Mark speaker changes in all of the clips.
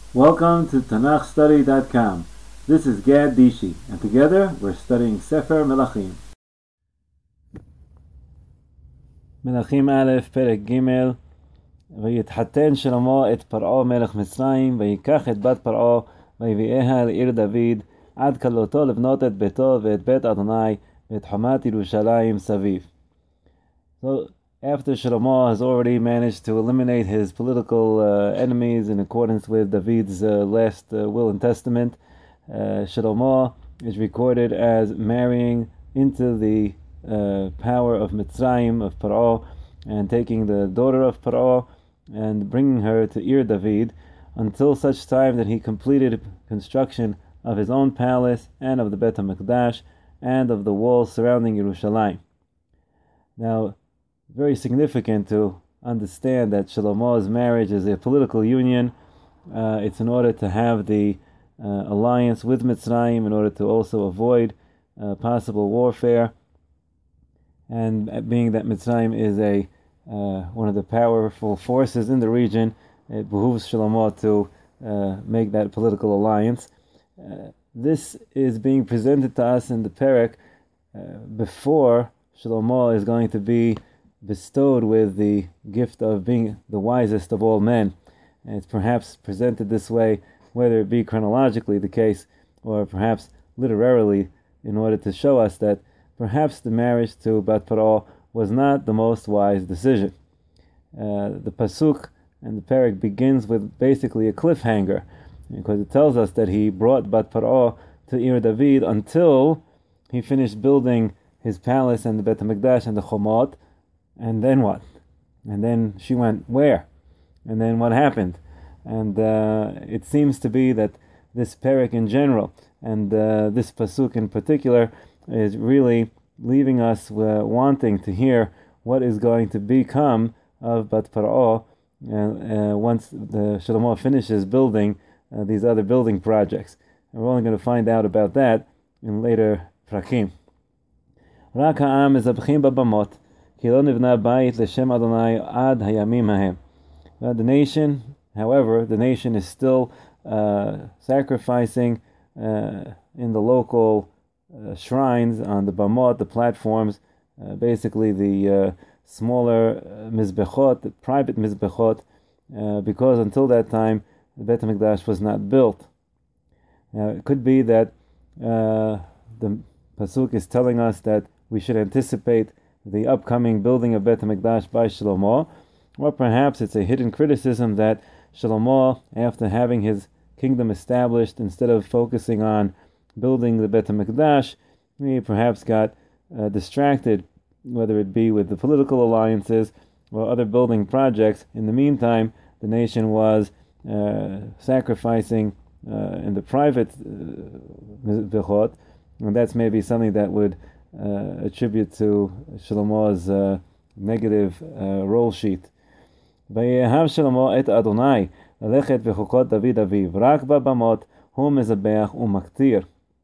Speaker 1: Welcome to TanachStudy.com. This is Gad Dishi, and together we're studying Sefer Melachim. Melachim Aleph, Perek Gimel. ויתחתן שלמה את פרעה מלך מצרים, ויקח את בת פרעה, ויביאיה לעיר דוד, עד כלותו לבנות את ביתו ואת בית אדוני, ואת חומת ירושלים סביב. So, after Shlomo has already managed to eliminate his political enemies in accordance with David's last will and testament, Shlomo is recorded as marrying into the power of Mitzrayim, of Paro, and taking the daughter of Paro and bringing her to Ir David until such time that he completed construction of his own palace and of the Bet HaMikdash and of the walls surrounding Yerushalayim. Now, very significant to understand that Shlomo's marriage is a political union. It's in order to have the alliance with Mitzrayim, in order to also avoid possible warfare. And being that Mitzrayim is one of the powerful forces in the region, it behooves Shlomo to make that political alliance. This is being presented to us in the Perek before Shlomo is going to be bestowed with the gift of being the wisest of all men. And it's perhaps presented this way, whether it be chronologically the case, or perhaps literarily, in order to show us that perhaps the marriage to Bat Paro was not the most wise decision. The Pasuk and the Perek begins with basically a cliffhanger, because it tells us that he brought Bat Paro to Ir David until he finished building his palace and the Bet HaMikdash and the Chomot. And then what? And then she went where? And then what happened? And it seems to be that this Perek in general, and this Pasuk in particular, is really leaving us wanting to hear what is going to become of Bat Paro once the Shlomo finishes building these other building projects. And we're only going to find out about that in later Prakim. Rak ha'am mezabchim babamot, ki lo nivna bayit l'shem Adonai ad hayamim hahem. The nation, however, the nation is still sacrificing in the local shrines, on the bamot, the platforms, basically the smaller mizbechot, the private mizbechot, because until that time the Bet HaMikdash was not built. Now, it could be that the Pasuk is telling us that we should anticipate the upcoming building of Bet HaMikdash by Shlomo, or perhaps it's a hidden criticism that Shlomo, after having his kingdom established, instead of focusing on building the Bet HaMikdash, he perhaps got distracted, whether it be with the political alliances or other building projects. In the meantime, the nation was sacrificing in the private mizbechot, and that's maybe something that would attribute to Shlomo's negative roll sheet. ויאהב שלמה את אדוני ללכת בחוקות דוד אביו, רק בבמות הוא מזבח ומקטיר.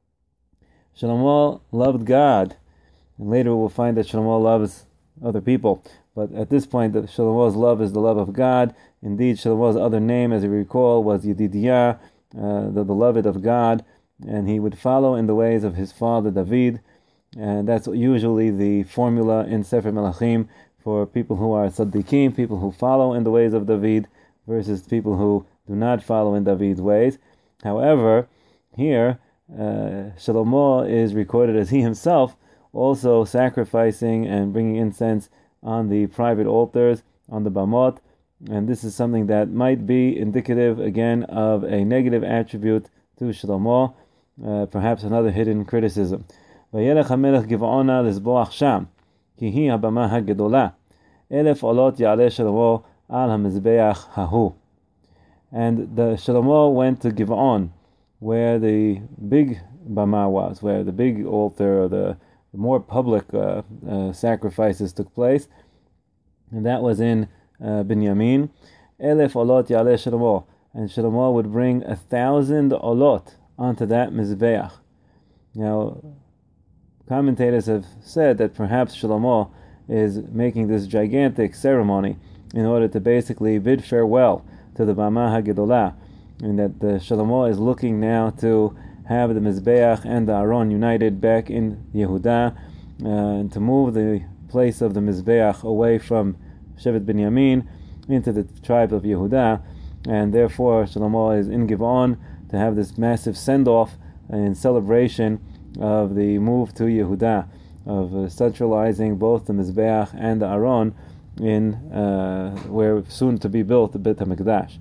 Speaker 1: Shlomo loved God, and later we'll find that Shlomo loves other people, but at this point that Shlomo's love is the love of God. Indeed, Shlomo's other name, as you recall, was Yedidiah, the beloved of God, and he would follow in the ways of his father David, and that's usually the formula in Sefer Melachim for people who are tzaddikim, people who follow in the ways of David, versus people who do not follow in David's ways. However, here Shlomo is recorded as he himself also sacrificing and bringing incense on the private altars, on the bamot, and this is something that might be indicative again of a negative attribute to Shlomo, perhaps another hidden criticism. וילך המלך גבעונה לזבוח שם, כי היא הבמה הגדולה. 1,000 עולות יעלה שלמה על המזבח ההוא. And the Shlomo went to Giv'on, where the big bama was, where the big altar, or the more public sacrifices took place, and that was in Binyamin. 1,000 olot yaleh Shlomo, and Shlomo would bring 1,000 olot onto that mizbeach. Now, commentators have said that perhaps Shlomo is making this gigantic ceremony in order to basically bid farewell to the Bama HaGedolah, and that the Shlomo is looking now to have the Mizbeach and the Aron united back in Yehuda, and to move the place of the Mizbeach away from Shevet Binyamin into the tribe of Yehuda, and therefore Shlomo is in Givon to have this massive send-off in celebration of the move to Yehuda, of centralizing both the Mizbeach and the Aron in where soon to be built the Beit HaMikdash.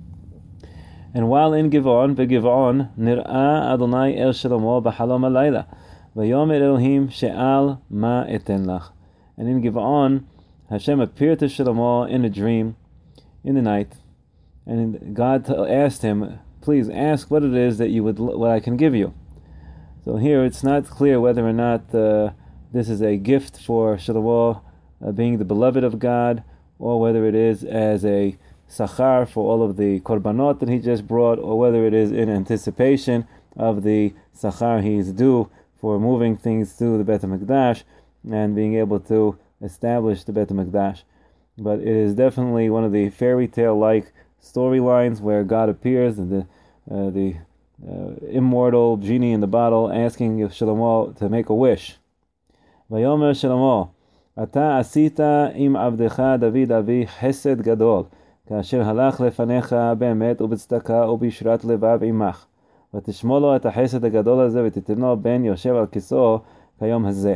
Speaker 1: And while in Givon, beGivon, Nir'a Adonai El Shlomo b'Halom Halayla, Vayomer Elohim she'al ma eten lach. And in Givon, Hashem appeared to Shlomo in a dream in the night, and God asked him, "Please ask what it is that what I can give you." So here it's not clear whether or not this is a gift for Shlomo being the beloved of God, or whether it is as a sachar for all of the korbanot that he just brought, or whether it is in anticipation of the sachar he is due for moving things to the Beit HaMikdash and being able to establish the Beit HaMikdash. But it is definitely one of the fairy tale-like storylines where God appears, and the immortal genie in the bottle asking Shlomo to make a wish. Vayomer Shlomo, Ata asita im avdecha David avi chesed gadol, כאשר הלך לפניך באמת ובצדקה ובישרת לבב עמך, ותשמור לו את החסד הגדול הזה ותיתנו בן יושב על כיסאו כיום הזה.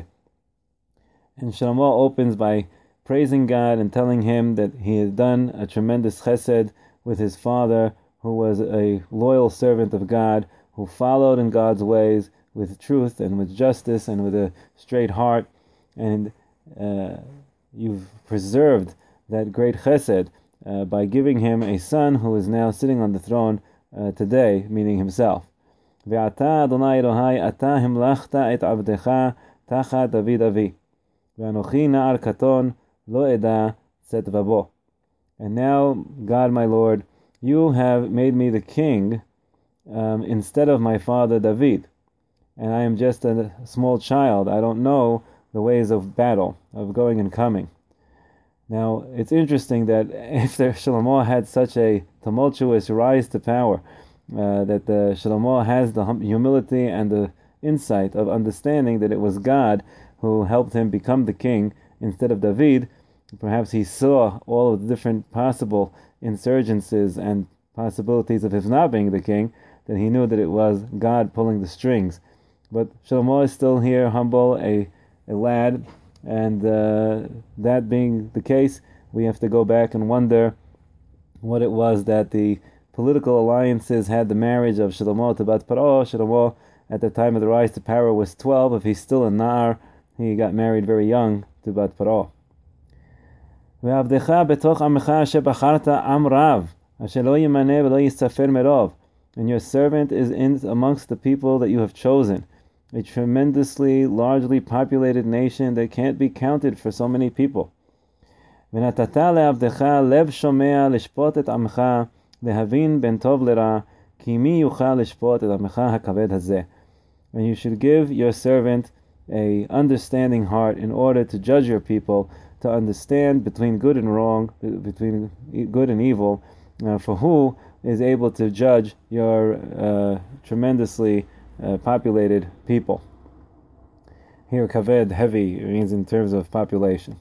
Speaker 1: And Shlomo opens by praising God and telling him that he has done a tremendous chesed with his father, who was a loyal servant of God, who followed in God's ways with truth and with justice and with a straight heart, and you've preserved that great chesed by giving him a son who is now sitting on the throne today, meaning himself. Ve'ata Adonai Elohai ata himlachta et avdecha tachat David avi, ve'anochi na'ar katon lo eda tzet vabo. And now, God my Lord, you have made me the king instead of my father David, and I am just a small child. I don't know the ways of battle, of going and coming. Now, it's interesting that after Shlomo had such a tumultuous rise to power, that Shlomo has the humility and the insight of understanding that it was God who helped him become the king instead of David. Perhaps he saw all of the different possible insurgencies and possibilities of his not being the king, that he knew that it was God pulling the strings. But Shlomo is still here, humble, a lad, and that being the case, we have to go back and wonder what it was that the political alliances had the marriage of Shlomo to Bat Paro. Shlomo, at the time of the rise to power, was 12. If he's still a Nar, he got married very young to Bat Paro. ועבדך בתוך עמך אשר בחרת עם רב, אשר לא ימנה ולא יספר מרוב. And your servant is in amongst the people that you have chosen, a tremendously, largely populated nation that can't be counted for so many people. ונתת לעבדך לב שומע לשפוט את עמך, להבין בין טוב לרע, כי מי יוכל לשפוט את עמך הכבד הזה. And you should give your servant a understanding heart in order to judge your people, to understand between good and wrong, between good and evil, for who is able to judge your tremendously populated people. Here, kaved, heavy, means in terms of population.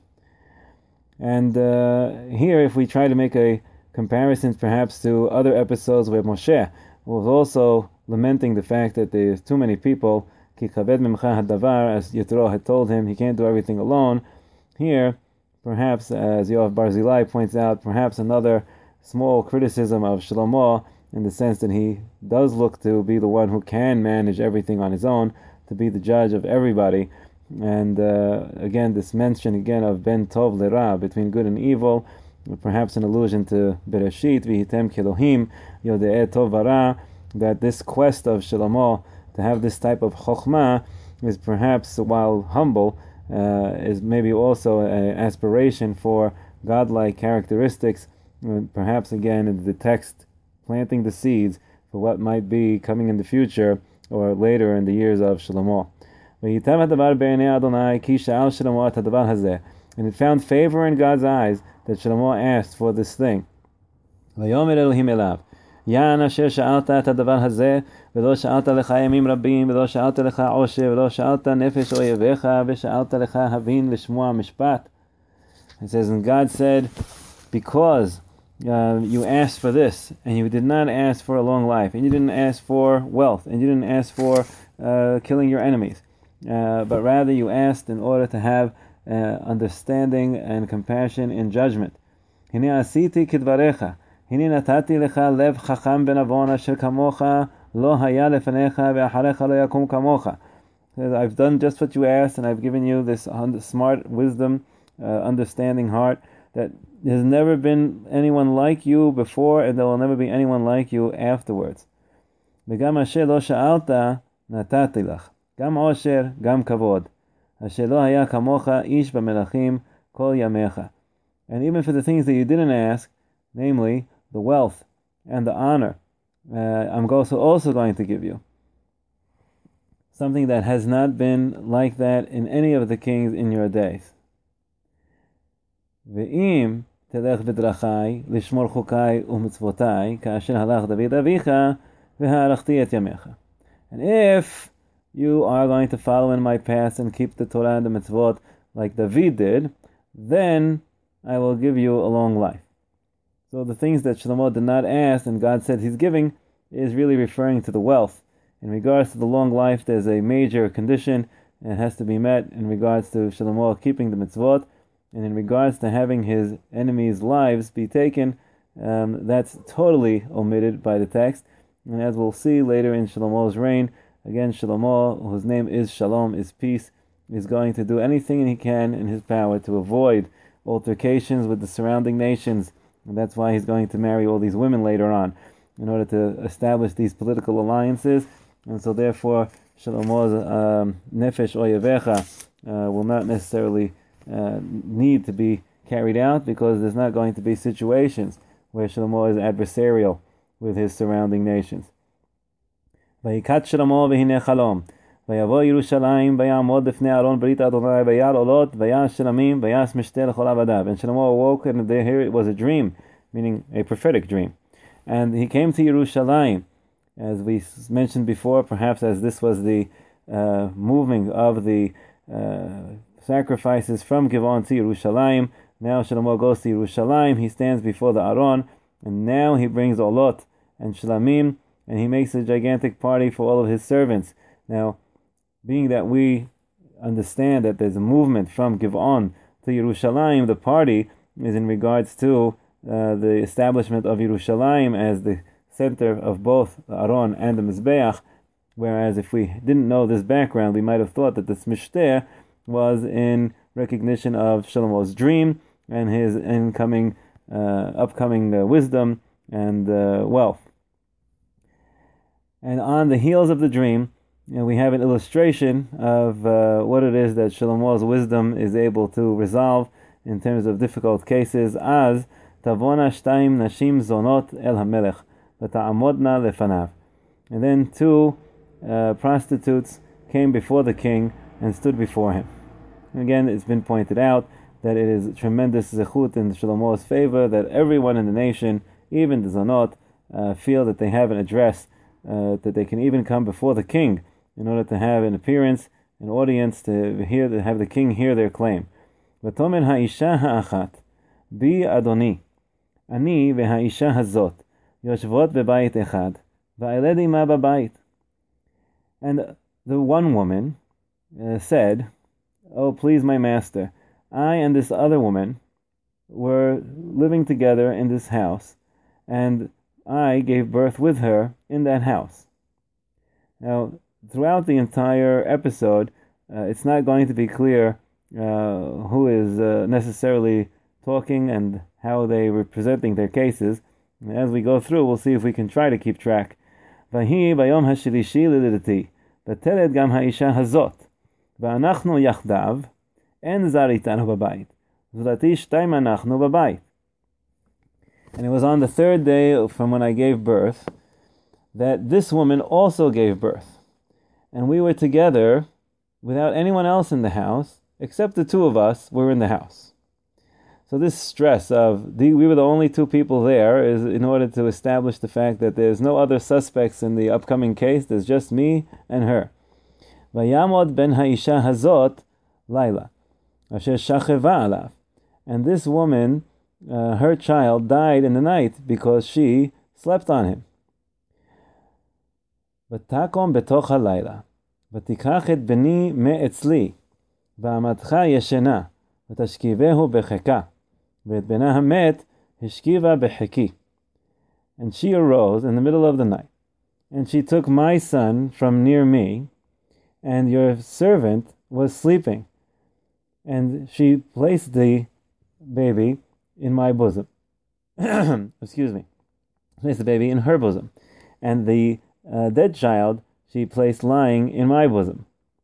Speaker 1: And here, if we try to make a comparison perhaps to other episodes where Moshe was also lamenting the fact that there's too many people, ki kaved mimcha hadavar, as Yitro had told him, he can't do everything alone. Here, perhaps, as Yoav Barzilai points out, perhaps another small criticism of Shlomo, in the sense that he does look to be the one who can manage everything on his own, to be the judge of everybody. And again, this mention again of Ben Tov Lera, between good and evil, perhaps an allusion to Bereshit, Vihitem Kelohim, Yodeh Tov Vara, that this quest of Shlomo to have this type of chokhmah is perhaps, while humble, is maybe also an aspiration for godlike characteristics, perhaps again in the text planting the seeds for what might be coming in the future or later in the years of Shlomo. And it found favor in God's eyes that Shlomo asked for this thing. יען אשר שאלת את הדבר הזה, ולא שאלת לך ימים רבים, ולא שאלת לך עושר, ולא שאלת נפש אויביך, ושאלת לך הבין לשמוע משפט. It says, and God said, because you asked for this, and you did not ask for a long life, and you didn't ask for wealth, and you didn't ask for killing your enemies, but rather you asked in order to have understanding and compassion in judgment. הנה עשיתי כדבריך, הנה נתתי לך לב חכם ונבון אשר כמוך לא היה לפניך ואחריך לא יקום כמוך. I've done just what you asked, and I've given you this smart wisdom, understanding heart, that there's never been anyone like you before, and there will never be anyone like you afterwards. וגם אשר לא שאלת נתתי לך, גם עושר, גם כבוד, אשר לא היה כמוך איש במלכים כל ימיך. And even for the things that you didn't ask, namely the wealth and the honor, I'm also going to give you. Something that has not been like that in any of the kings in your days. ואם תלך בדרכי לשמור חוקי ומצוותי כאשר הלך דוד אביך והארכתי את ימיך. And if you are going to follow in my paths and keep the Torah and the mitzvot like David did, then I will give you a long life. So the things that Shlomo did not ask and God said he's giving is really referring to the wealth. In regards to the long life, there's a major condition and it has to be met in regards to Shlomo keeping the mitzvot, and in regards to having his enemies' lives be taken, that's totally omitted by the text. And as we'll see later in Shlomo's reign, again, Shlomo, whose name is Shalom, is peace, is going to do anything he can in his power to avoid altercations with the surrounding nations. And that's why he's going to marry all these women later on, in order to establish these political alliances. And so therefore, Shlomo's nefesh oyevecha will not necessarily need to be carried out, because there's not going to be situations where Shlomo is adversarial with his surrounding nations. ויקט שלמה והנה חלום, ויבוא ירושלים ויעמוד לפני ארון ברית אדוני וירא עולות ויעש שלמים ויעש משתה לכל עבדיו. And Shlomo awoke, and here it was a dream, meaning a prophetic dream. And he came to Yerushalayim, as we mentioned before, perhaps as this was the moving of the sacrifices from Givon to Yerushalayim. Now Shlomo goes to Yerushalayim, he stands before the Aron, and now he brings Olot and Shlamim, and he makes a gigantic party for all of his servants. Now, being that we understand that there's a movement from Givon to Yerushalayim, the party is in regards to the establishment of Yerushalayim as the center of both the Aron and the Mizbeach, whereas if we didn't know this background, we might have thought that this Mishteh was in recognition of Shlomo's dream and his upcoming wisdom and wealth. And on the heels of the dream, we have an illustration of what it is that Shlomo's wisdom is able to resolve in terms of difficult cases. As tavona shtaim nashim zonot el hamelech v'ta'amodna lefanav. And then two prostitutes came before the king and stood before him. And again, it's been pointed out that it is tremendous zechut in Shlomo's favor that everyone in the nation, even the zonot, feel that they have an address, that they can even come before the king in order to have an appearance, an audience, to have the king hear their claim. V'tomer ha'isha ha'achat bi adoni ani v'ha'isha hazot yoshvot bebayit echad va'eled ima babayit. And the one woman said, "Oh, please, my master, I and this other woman were living together in this house, and I gave birth with her in that house." Now, throughout the entire episode, it's not going to be clear who is necessarily talking and how they were presenting their cases. And as we go through, we'll see if we can try to keep track. Vahi bayom hashlishi lididati, v'teled gam ha'isha hazot, v'anachnu yachdav, en zar itanu babayit, v'lati shtayim anachnu babayit. And it was on the third day from when I gave birth that this woman also gave birth. And we were together without anyone else in the house, except the two of us were in the house. So this stress of we were the only two people there is in order to establish the fact that there's no other suspects in the upcoming case. There's just me and her. Vayamod ben haisha hazot laila, asher shacheva alav. And this woman, her child, died in the night because she slept on him. V'takom betoch halayla, v'tikach et beni me'etzli, v'amatcha yeshena, v'tashkivehu becheka, v'et bena hamet hishkiva becheki. And she arose in the middle of the night, and she took my son from near me, and your servant was sleeping, and she placed the baby in my bosom. Excuse me. Placed the baby in her bosom, and the dead child she placed lying in my bosom.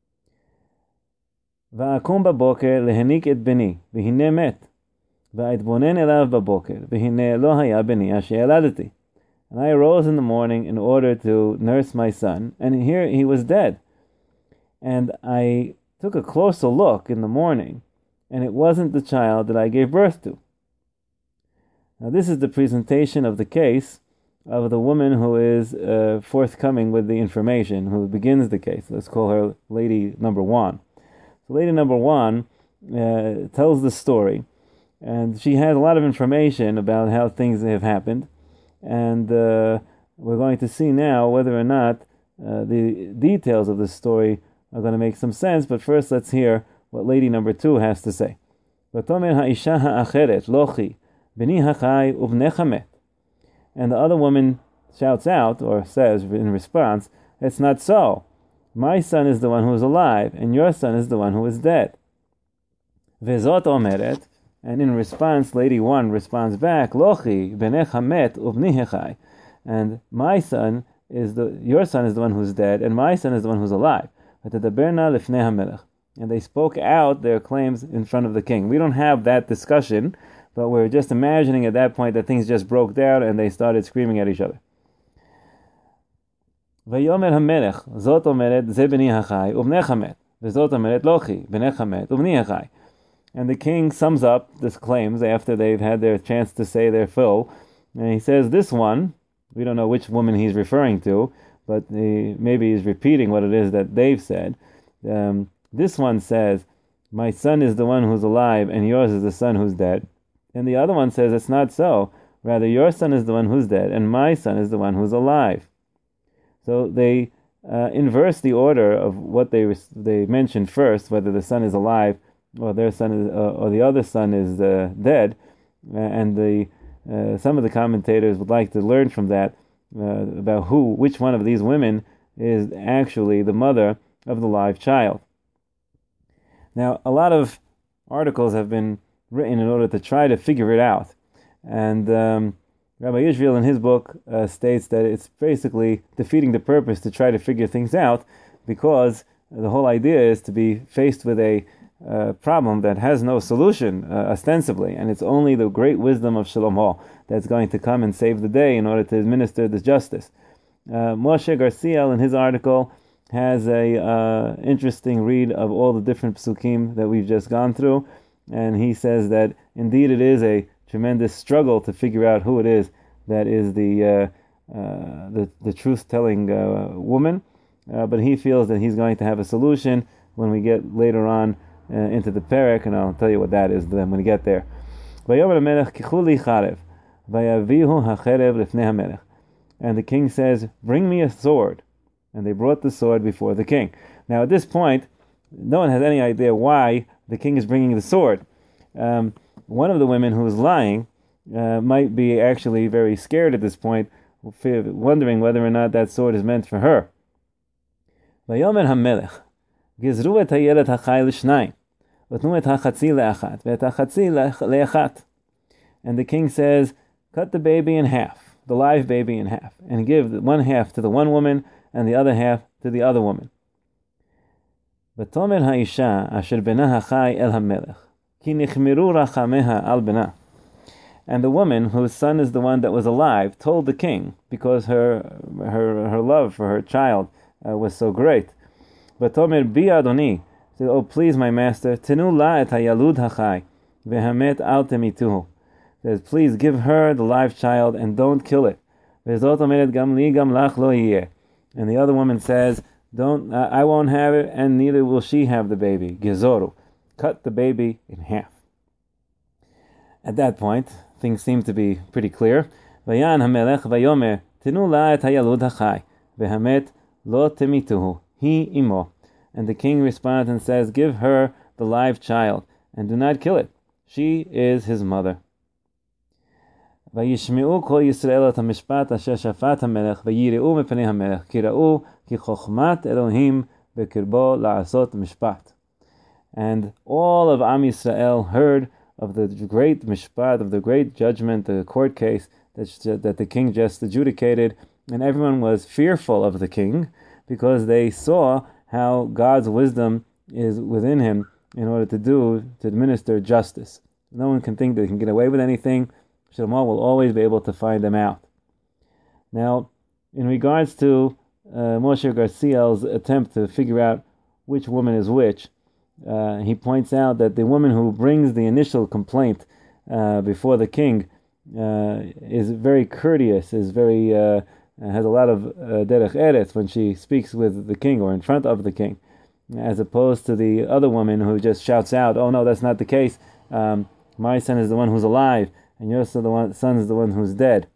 Speaker 1: Va'akum baboker lehenik et beni, v'hine met, va'etbonen elav baboker, v'hine lo haya beni asher eladeti. And I arose in the morning in order to nurse my son, and here he was dead. And I took a closer look in the morning, and it wasn't the child that I gave birth to. Now this is the presentation of the case of the woman who is forthcoming with the information, who begins the case. Let's call her lady number one. So lady number one tells the story, and she has a lot of information about how things have happened, and we're going to see now whether or not the details of the story are going to make some sense. But first let's hear what lady number two has to say. V'tomer ha'isha ha'acheret lochi b'ni hachai ubnecha met. And the other woman shouts out, or says in response, it's not so. My son is the one who is alive, and your son is the one who is dead. Vezot omeret, and in response, lady one responds back, Lochi benecha met ubni hechai. And my son your son is the one who's dead, and my son is the one who's alive. And they spoke out their claims in front of the king. We don't have that discussion, but we're just imagining at that point that things just broke down and they started screaming at each other. Vayomer hamelech, zot omeret ze beni hachai ubnecha met, vezot omeret lochi benecha met ubni hachai. And the king sums up this claims after they've had their chance to say their fill, and he says this one, we don't know which woman he's referring to, but maybe he's repeating what it is that they've said. This one says, my son is the one who's alive and yours is the son who's dead. And the other one says it's not so. Rather, your son is the one who's dead, and my son is the one who's alive. So they inverse the order of what they mentioned first, whether the son is alive or their son is, or the other son is dead. And some of the commentators would like to learn from that about which one of these women is actually the mother of the live child. Now, a lot of articles have been written in order to try to figure it out. And Rabbi Israel in his book states that it's basically defeating the purpose to try to figure things out, because the whole idea is to be faced with a problem that has no solution, ostensibly, and it's only the great wisdom of Shlomo that's going to come and save the day in order to administer this justice. Moshe Garciel in his article has a interesting read of all the different psukim that we've just gone through, and he says that indeed it is a tremendous struggle to figure out who it is that is the truth-telling woman, but he feels that he's going to have a solution when we get later on into the perek, and I'll tell you what that is then when we get there. And the king says, bring me a sword. And they brought the sword before the king. Now at this point, no one has any idea why the king is bringing the sword. One of the women who is lying might be actually very scared at this point, wondering whether or not that sword is meant for her. Vayomer hamelech, gizru et hayelet hachai l'shnayim, v'tnu et hachatzi le'achat, v'et hachatzi le'achat. And the king says, cut the baby in half, the live baby in half, and give one half to the one woman and the other half to the other woman. V'tomer ha'isha asher bena hachai el hamelech, ki nichmiru rachameha al bena. And the woman whose son is the one that was alive told the king, because her love for her child was so great. V'tomer bi adoni, said, oh please my master, tenu la et hayalud hachai, vehamet al temituhu. Says, please give her the live child and don't kill it. Vezot omeret gam li gam lach lo yeh. And the other woman says, don't, I won't have it, and neither will she have the baby. Gezoru. Cut the baby in half. At that point, things seem to be pretty clear. Vayan hamelech vayomer tinu la et hayalud hachai vehamet lo temituhu hi imo. And the king responds and says, give her the live child and do not kill it. She is his mother. וישמעו כל ישראל את המשפט אשר שפט המלך ויראו מפני המלך כי ראו כי חוכמת אלוהים בקרבו לעשות משפט. And all of Am Yisrael heard of the great mishpat, of the great judgment, the court case that the king just adjudicated, and everyone was fearful of the king because they saw how God's wisdom is within him in order to administer justice. No one can think they can get away with anything. Shlomo will always be able to find them out. Now, in regards to Moshe Garciel's attempt to figure out which woman is which, he points out that the woman who brings the initial complaint before the king is very courteous, is very has a lot of derech eretz when she speaks with the king or in front of the king, as opposed to the other woman who just shouts out, "Oh no, that's not the case. My son is the one who's alive, and your son is the one who's dead."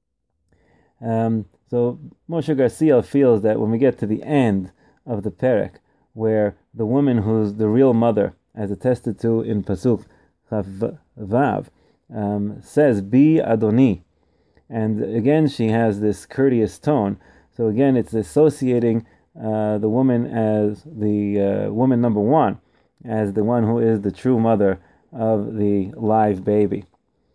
Speaker 1: So Moshe Garciel feels that when we get to the end of the perek, where the woman who's the real mother, as attested to in Pasuk Chav Vav, says, "Bi Adoni," and again she has this courteous tone. So again, it's associating the woman as the woman number one, as the one who is the true mother of the live baby.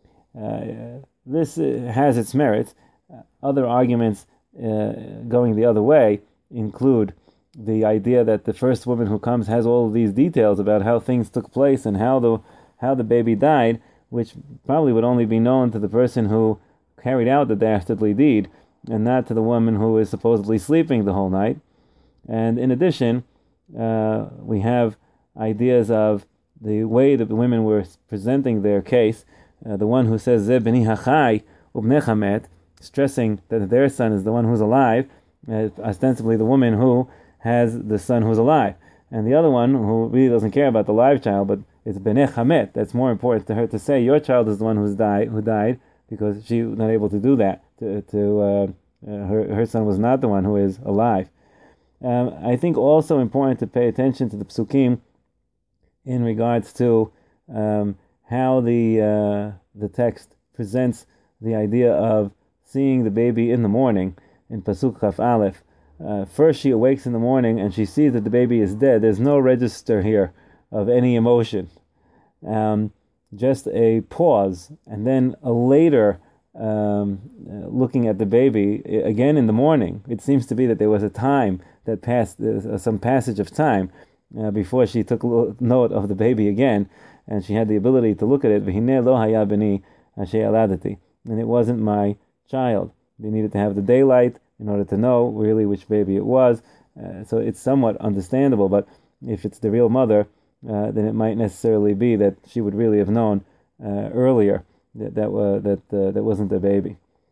Speaker 1: This has its merits. Other arguments going the other way include the idea that the first woman who comes has all of these details about how things took place and how the baby died, which probably would only be known to the person who carried out the dastardly deed, and not to the woman who is supposedly sleeping the whole night. And in addition, we have ideas of the way that the women were presenting their case. The one who says Ze b'ni hachai ubnecha met, stressing that their son is the one who's alive, ostensibly the woman who has the son who's alive, and the other one who really doesn't care about the live child, but it's b'nei chamet. That's more important to her to say your child is the one who died, because she was not able to do that. Her son was not the one who is alive. I think also important to pay attention to the psukim in regards to how the text presents the idea of seeing the baby in the morning in Pasuk Chaf Aleph. First she awakes in the morning and she sees that the baby is dead. There's no register here of any emotion. Just a pause, and then a later looking at the baby again in the morning. It seems to be that there was a time that passed, some passage of time before she took note of the baby again, and she had the ability to look at it. V'hineh lo haya b'ni asher yaladati, and it wasn't my child. They needed to have the daylight in order to know really which baby it was. So it's somewhat understandable, but if it's the real mother, then it might necessarily be that she would really have known earlier that wasn't the baby.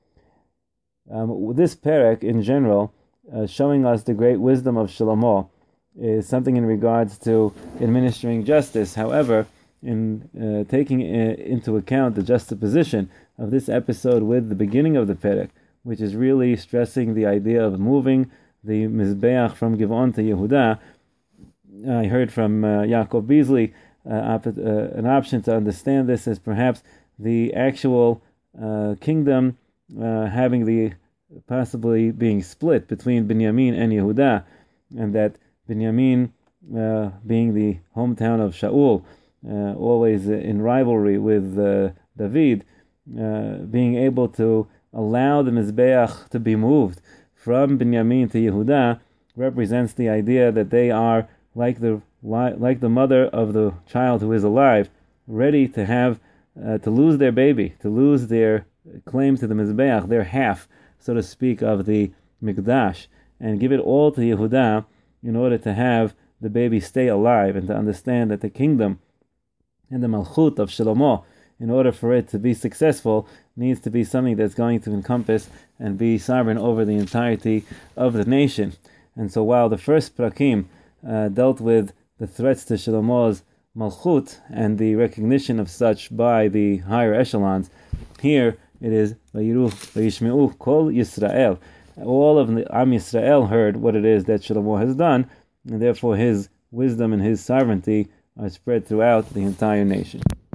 Speaker 1: This perek in general, showing us the great wisdom of Shlomo, is something in regards to administering justice. However, in taking into account the juxtaposition of this episode with the beginning of the perek, which is really stressing the idea of moving the Mizbeach from Givon to Yehuda, I heard from Yaakov Beasley an option to understand this as perhaps the actual kingdom having the possibly being split between Binyamin and Yehuda, and that Binyamin being the hometown of Shaul, always in rivalry with David, being able to allow the Mizbeach to be moved from Binyamin to Yehuda represents the idea that they are like the mother of the child who is alive, ready to have to lose their baby, to lose their claim to the Mizbeach, their half, so to speak, of the Mikdash, and give it all to Yehuda in order to have the baby stay alive, and to understand that the kingdom And the Malchut of Shlomo, in order for it to be successful, needs to be something that's going to encompass and be sovereign over the entirety of the nation. And so while the first Prakim dealt with the threats to Shlomo's Malchut and the recognition of such by the higher echelons, here it is Vayiru Vayishmeu Kol Yisrael. All of the Am Yisrael heard what it is that Shlomo has done, and therefore his wisdom and his sovereignty are spread throughout the entire nation.